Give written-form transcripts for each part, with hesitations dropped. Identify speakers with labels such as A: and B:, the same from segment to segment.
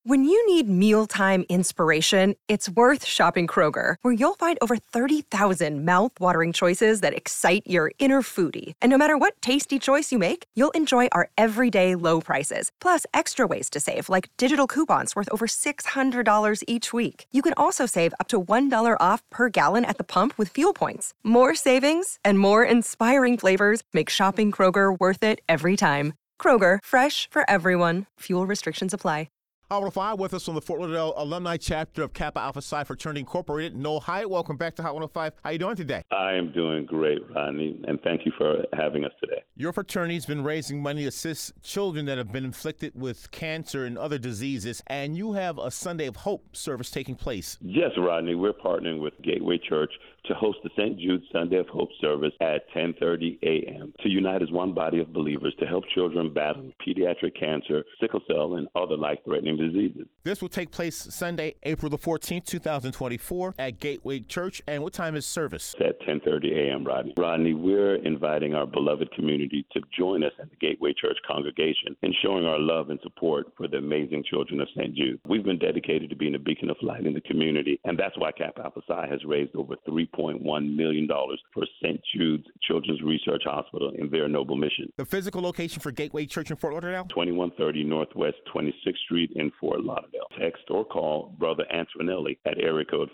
A: When you need mealtime inspiration, it's worth shopping Kroger, where you'll find over 30,000 mouth-watering choices that excite your inner foodie. And no matter what tasty choice you make, you'll enjoy our everyday low prices, plus extra ways to save, like digital coupons worth over $600 each week. You can also save up to $1 off per gallon at the pump with fuel points. More savings and more inspiring flavors make shopping Kroger worth it every time. Kroger, fresh for everyone. Fuel restrictions apply.
B: Hot 105 with us from the Fort Lauderdale alumni chapter of Kappa Alpha Psi Fraternity Incorporated. Noel Hyatt, welcome back to Hot 105. How you doing today?
C: I am doing great, Rodney, and thank you for having us today.
B: Your fraternity's been raising money to assist children that have been inflicted with cancer and other diseases, and you have a Sunday of Hope service taking place.
C: Yes, Rodney, we're partnering with Gateway Church to host the St. Jude Sunday of Hope service at 10:30 a.m. to unite as one body of believers to help children battling pediatric cancer, sickle cell, and other life-threatening diseases.
B: This will take place Sunday, April the 14th, 2024 at Gateway Church. And what time is service?
C: At 10:30 a.m., Rodney. Rodney, we're inviting our beloved community to join us at the Gateway Church congregation in showing our love and support for the amazing children of St. Jude. We've been dedicated to being a beacon of light in the community, and that's why Kappa Alpha Psi has raised over $3.1 million for St. Jude's Children's Research Hospital in their noble mission.
B: The physical location for Gateway Church in Fort Lauderdale?
C: 2130 Northwest 26th Street in Fort Lauderdale. Text or call Brother Antoinelli at area code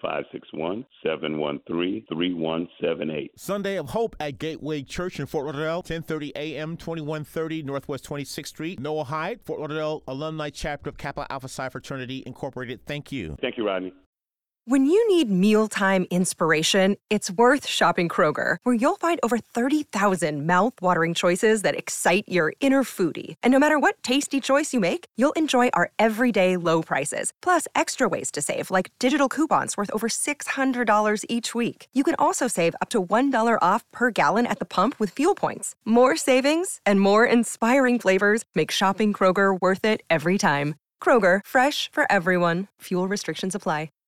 C: 561-713-3178.
B: Sunday of Hope at Gateway Church in Fort Lauderdale, 10:30 a.m., 2130 Northwest 26th Street. Noel Hyatt, Fort Lauderdale alumni chapter of Kappa Alpha Psi Fraternity Incorporated. Thank you.
C: Thank you, Rodney.
A: When you need mealtime inspiration, it's worth shopping Kroger, where you'll find over 30,000 mouth-watering choices that excite your inner foodie. And no matter what tasty choice you make, you'll enjoy our everyday low prices, plus extra ways to save, like digital coupons worth over $600 each week. You can also save up to $1 off per gallon at the pump with fuel points. More savings and more inspiring flavors make shopping Kroger worth it every time. Kroger, fresh for everyone. Fuel restrictions apply.